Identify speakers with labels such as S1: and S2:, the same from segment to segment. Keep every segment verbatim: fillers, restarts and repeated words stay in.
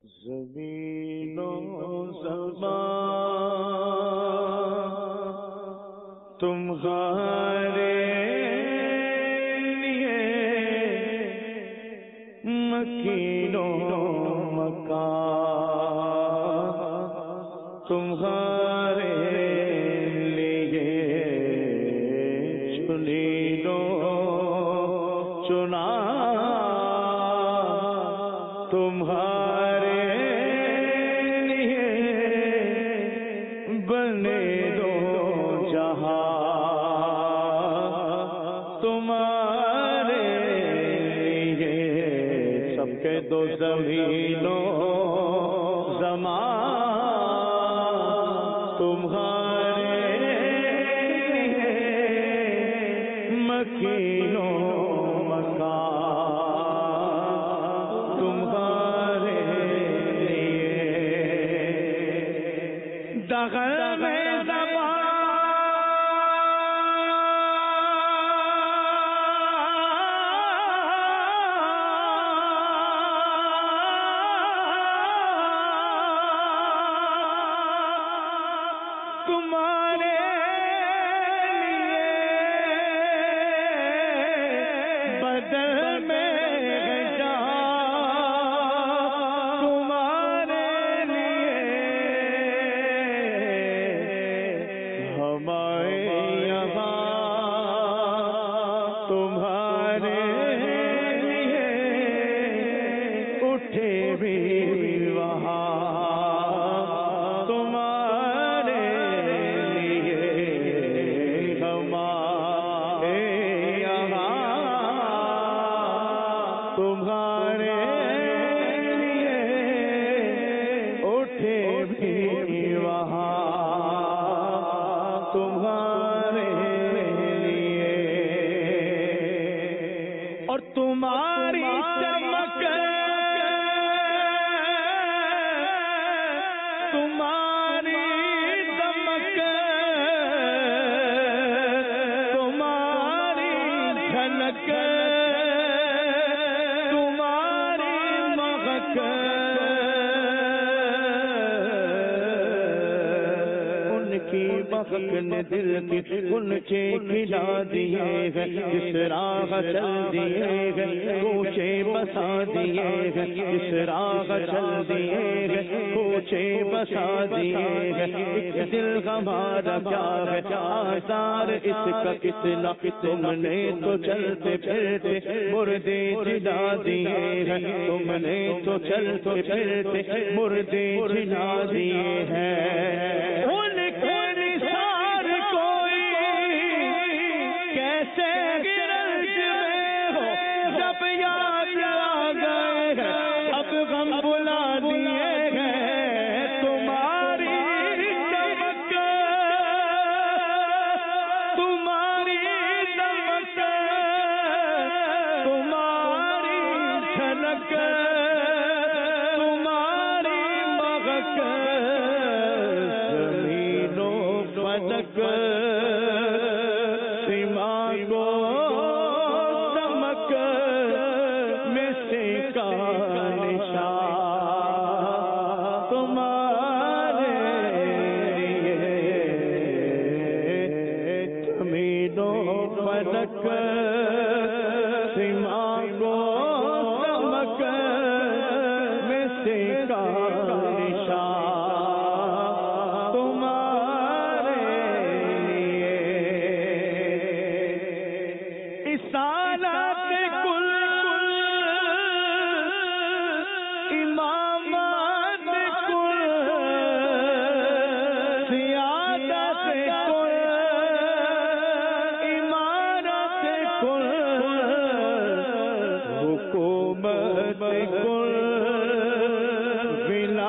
S1: زمین و زمان تمہارے لیے مکین و مکان تمہارے لیے چنین و چنا تمہارے لیے بنے دو جہاں تمہارے لیے سب کے دو زمینوں زمان تمہارے لیے مکینوں مکان تمہارے لیے دغل میں تمہارے لیے بدل میں جان تمہارے لیے ہمارے یہاں تمہارے لیے اٹھے بھی وہاں تمہارے تمہارے لیے اٹھے بھی وہاں تمہارے لیے اور تمہاری چمک تمہاری دمک تمہاری جھلک ان کی مہک نے دل کی کلچے کھلا دیے ہیں جس راہ چل دیے ہیں کوچے بسا دیے ہیں جس راہ چل دیے ہیں کوچے بسا دیے ہیں ایک دل ہمارا کیا ہے آثار اس کا کتنا تم نے تو چلتے پھرتے مردے جلا دیے ہیں تم نے تو چلتے پھرتے مردے جلا دیے ہیں ان کے نثار کوئی کیسے گرج میں ہو جب یاد آ گئے ہیں اب غم بلا دیے ہیں تمہاری چمک تمہاری دمک تمہاری جھلک تمہاری مہک زمینوں فلک سیما کو چمک میں سے کا نشان تمہارے لیے زمینوں فلک سیما کو چمک میں سے کا نشان تمہارے لیے رسالت کل امامت کل سیادت کل امارت کل حکومت کل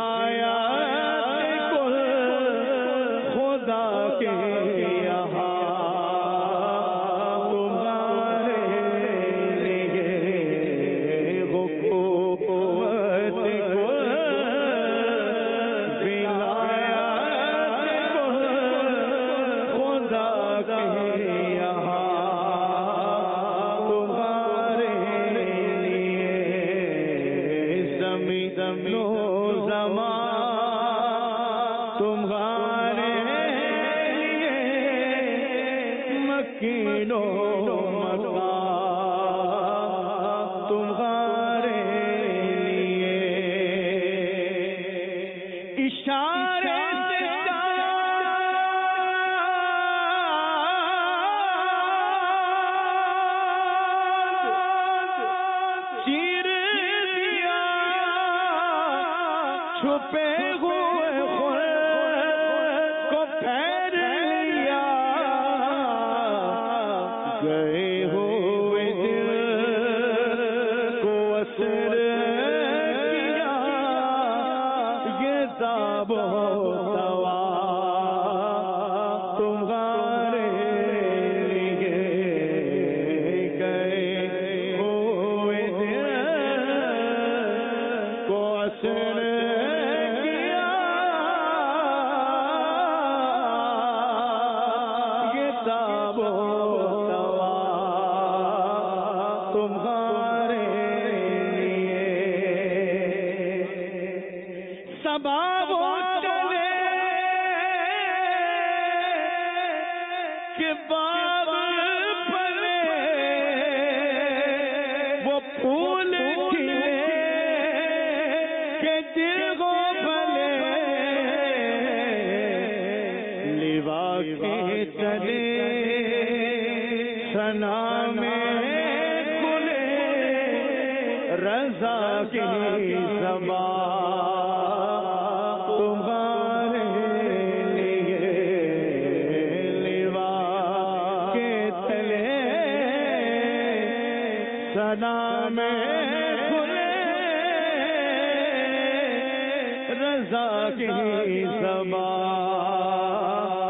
S1: زمان تمہارے لیے مکین و مکان تمہارے لیے اشارے چھپے ہوئے خود کو پھیر لیا گئے ہوئے دل کو اسر کیا یہ تاب و توا تمہارے لیے گئے ہوئے دل کو اسر تمہارے لیے صبا وہ چلے کہ باغ پلے وہ پھول کھلے کہ دل کو بھلے لیوا کے چلے ثنا میں رضا کی زبان تمہارے لیے لیوا کے تلے ثنا میں کھلے رضا کی زبان